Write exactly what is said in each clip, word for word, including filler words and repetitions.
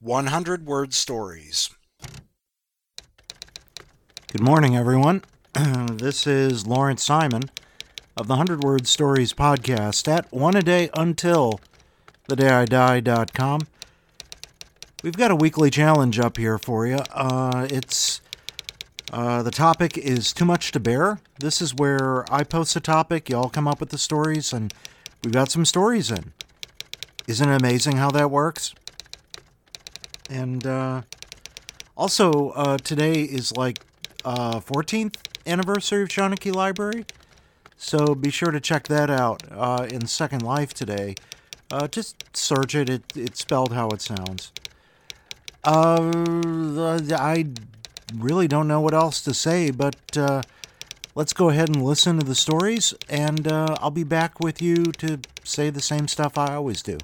one hundred word stories. Good morning, everyone. This is Lawrence Simon of the one hundred word stories podcast at one a day until the day I die dot com. We've got a weekly challenge up here for you. Uh, it's uh, the topic is Too Much to Bear. This is where I post a topic, y'all come up with the stories, and we've got some stories in. Isn't it amazing how that works? And uh, also, uh, today is like uh, fourteenth anniversary of Shawnee Library, so be sure to check that out uh, in Second Life today. Uh, just search it. it; it's spelled how it sounds. Uh, I really don't know what else to say, but uh, let's go ahead and listen to the stories, and uh, I'll be back with you to say the same stuff I always do.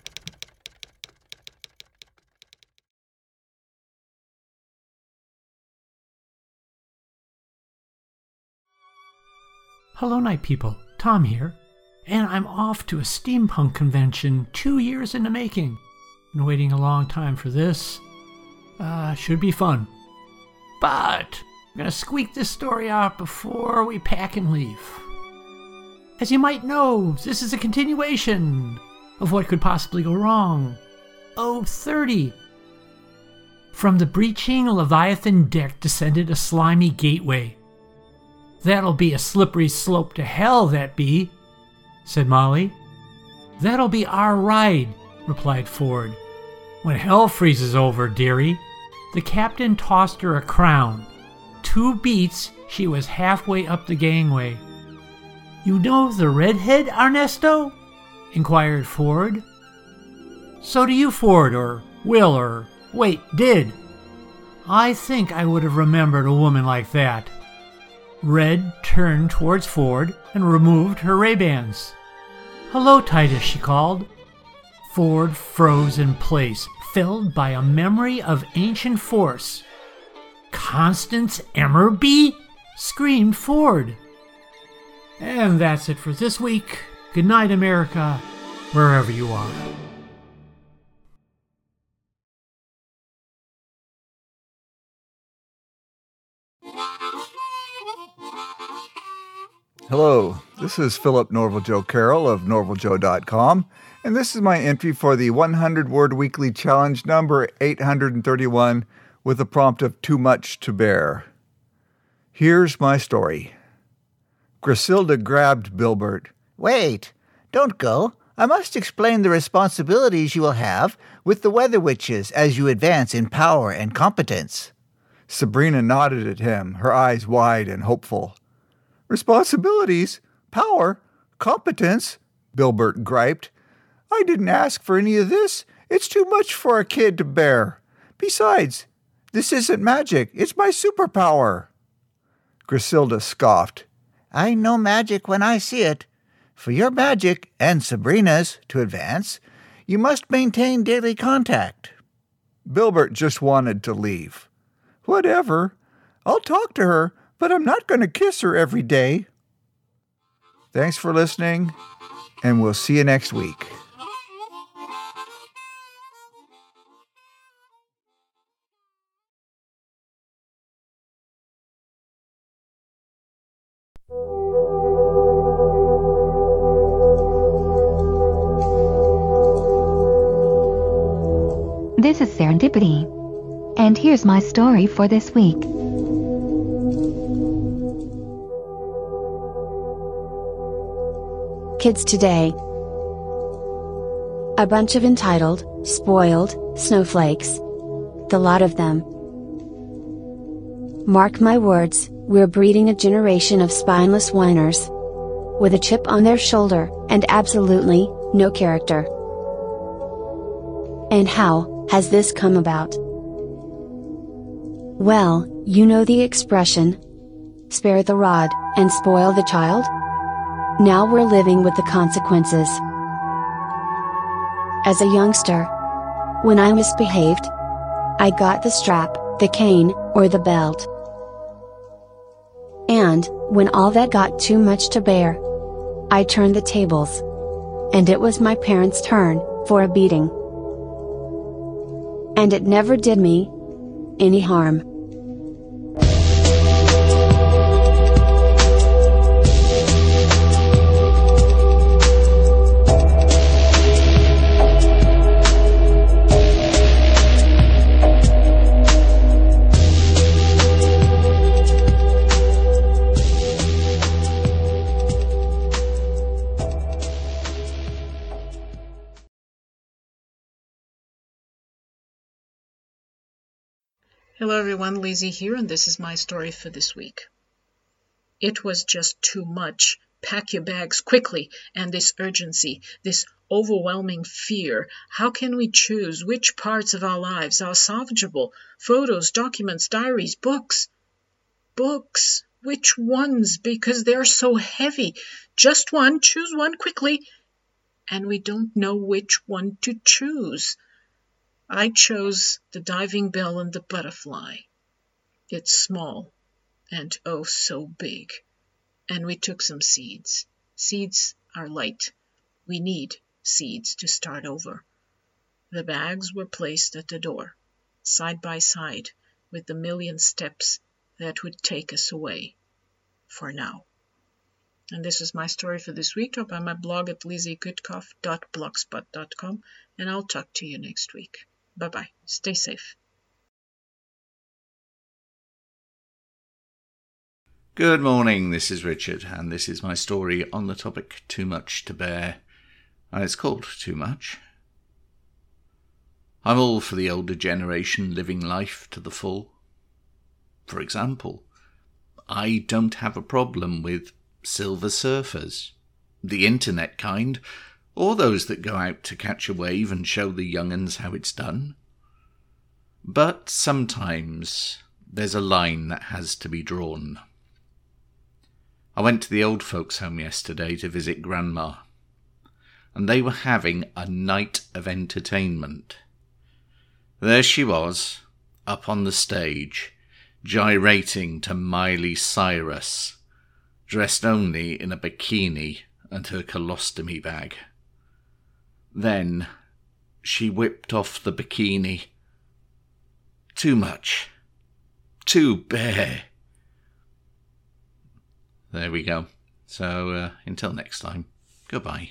Hello, night people. Tom here, and I'm off to a steampunk convention two years in the making. Been waiting a long time for this. Uh, should be fun. But I'm gonna squeak this story out before we pack and leave. As you might know, this is a continuation of What Could Possibly Go Wrong. Oh, thirty. From the breaching Leviathan deck descended a slimy gateway. "That'll be a slippery slope to hell, that be," said Molly. "That'll be our ride," replied Ford. "When hell freezes over, dearie." The captain tossed her a crown. Two beats, she was halfway up the gangway. "You know the redhead, Ernesto?" inquired Ford. "So do you, Ford, or Will, or wait, did. I think I would have remembered a woman like that." Red turned towards Ford and removed her Ray-Bans. "Hello, Titus," she called. Ford froze in place, filled by a memory of ancient force. "Constance Emmerby?" screamed Ford. And that's it for this week. Good night, America, wherever you are. Hello, this is Philip Norval Joe Carroll of norval joe dot com, and this is my entry for the one hundred word weekly challenge number eight hundred thirty-one with a prompt of Too Much to Bear. Here's my story. Griselda grabbed Bilbert. "Wait, don't go. I must explain the responsibilities you will have with the Weather Witches as you advance in power and competence." Sabrina nodded at him, her eyes wide and hopeful. "Responsibilities? Power? Competence?" Bilbert griped. "I didn't ask for any of this. It's too much for a kid to bear. Besides, this isn't magic. It's my superpower." Griselda scoffed. "I know magic when I see it. For your magic, and Sabrina's, to advance, you must maintain daily contact." Bilbert just wanted to leave. "Whatever. I'll talk to her, but I'm not going to kiss her every day." Thanks for listening, and we'll see you next week. This is Serendipity, and here's my story for this week. Kids today. A bunch of entitled, spoiled, snowflakes. The lot of them. Mark my words, we're breeding a generation of spineless whiners. With a chip on their shoulder, and absolutely no character. And how has this come about? Well, you know the expression, spare the rod, and spoil the child? Now we're living with the consequences. As a youngster, when I misbehaved, I got the strap, the cane, or the belt. And, when all that got too much to bear, I turned the tables. And it was my parents' turn, for a beating. And it never did me any harm. Hello everyone, Lizzie here, and this is my story for this week. It was just too much. Pack your bags quickly, and this urgency, this overwhelming fear. How can we choose which parts of our lives are salvageable? Photos, documents, diaries, books. Books. Which ones? Because they're so heavy. Just one. Choose one quickly. And we don't know which one to choose. I chose The Diving Bell and the Butterfly. It's small and oh so big. And we took some seeds. Seeds are light. We need seeds to start over. The bags were placed at the door, side by side, with the million steps that would take us away. For now. And this is my story for this week. Up on my blog at lizzie kutkoff dot blogspot dot com, and I'll talk to you next week. Bye-bye. Stay safe. Good morning, this is Richard, and this is my story on the topic Too Much to Bear, and it's called Too Much. I'm all for the older generation living life to the full. For example, I don't have a problem with Silver Surfers, the internet kind, or those that go out to catch a wave and show the young'uns how it's done. But sometimes there's a line that has to be drawn. I went to the old folks' home yesterday to visit Grandma, and they were having a night of entertainment. There she was, up on the stage, gyrating to Miley Cyrus, dressed only in a bikini and her colostomy bag. Then she whipped off the bikini. Too much. Too bare. There we go. So, uh, until next time, goodbye.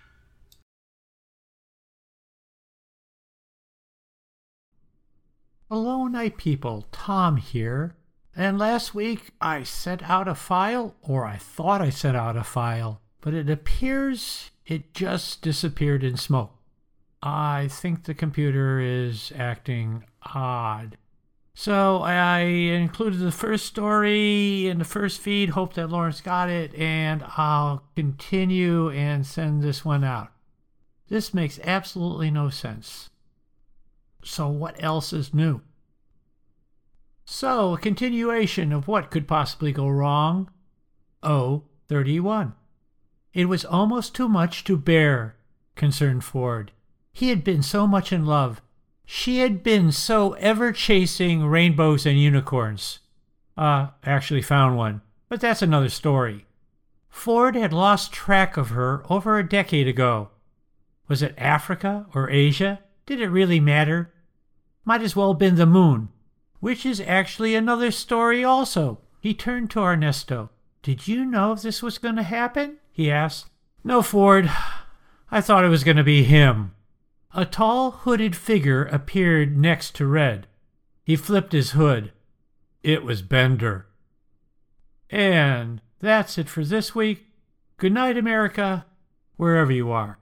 Hello, night people. Tom here. And last week I sent out a file, or I thought I sent out a file, but it appears it just disappeared in smoke. I think the computer is acting odd. So I included the first story in the first feed, hope that Lawrence got it, and I'll continue and send this one out. This makes absolutely no sense. So what else is new? So, a continuation of what could possibly go wrong. O thirty-one. It was almost too much to bear, concerned Ford. He had been so much in love. She had been so ever-chasing rainbows and unicorns. Uh, actually found one, but that's another story. Ford had lost track of her over a decade ago. Was it Africa or Asia? Did it really matter? Might as well have been the moon. Which is actually another story also. He turned to Ernesto. Did you know this was going to happen? He asked. No, Ford. I thought it was going to be him. A tall, hooded figure appeared next to Red. He flipped his hood. It was Bender. And that's it for this week. Good night, America, wherever you are.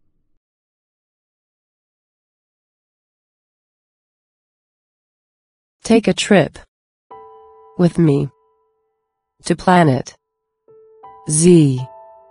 Take a trip with me to Planet Z.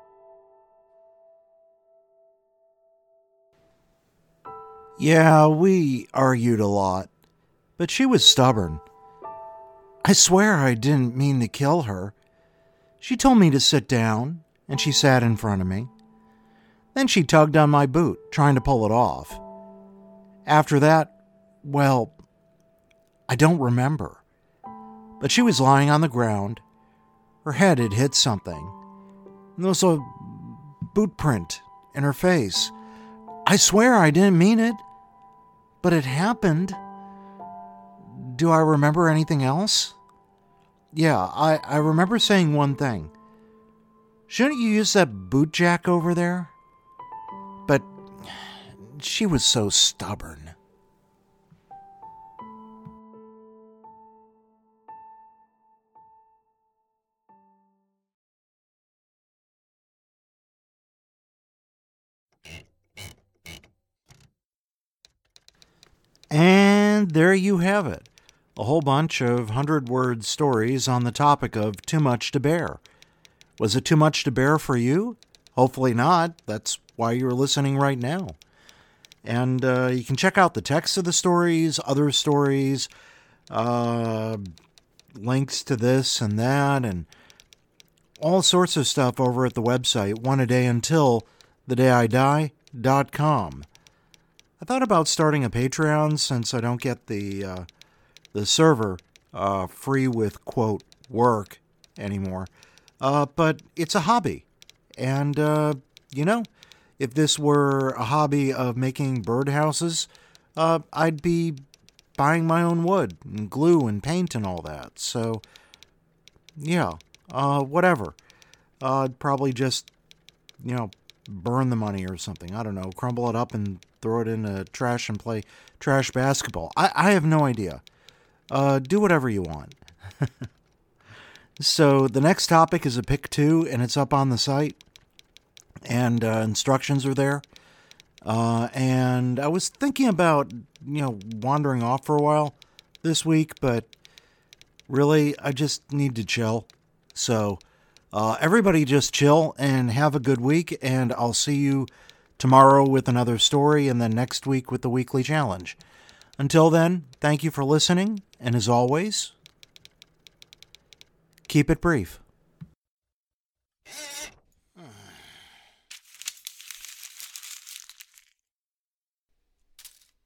Yeah, we argued a lot, but she was stubborn. I swear I didn't mean to kill her. She told me to sit down, and she sat in front of me. Then she tugged on my boot, trying to pull it off. After that, well, I don't remember. But she was lying on the ground. Her head had hit something. And there was a boot print in her face. I swear I didn't mean it. but it happened. Do I remember anything else? Yeah, I, I remember saying one thing. Shouldn't you use that boot jack over there? But she was so stubborn. And there you have it. A whole bunch of hundred-word stories on the topic of too much to bear. Was it too much to bear for you? Hopefully not. That's why you're listening right now. And uh, you can check out the text of the stories, other stories, uh, links to this and that, and all sorts of stuff over at the website, one a day until the day I die dot com. I thought about starting a Patreon since I don't get the uh, the server uh, free with, quote, work anymore. Uh, but it's a hobby. And, uh, you know, if this were a hobby of making birdhouses, uh, I'd be buying my own wood and glue and paint and all that. So, yeah, uh, whatever. Uh, I'd probably just, you know, burn the money or something. I don't know, crumble it up and throw it in the trash and play trash basketball. I, I have no idea. Uh, do whatever you want. So the next topic is a pick two, and it's up on the site. And uh, instructions are there. Uh, and I was thinking about, you know, wandering off for a while this week, but really, I just need to chill. So uh, everybody just chill and have a good week, and I'll see you tomorrow with another story, and then next week with the weekly challenge. Until then, thank you for listening, and as always, keep it brief.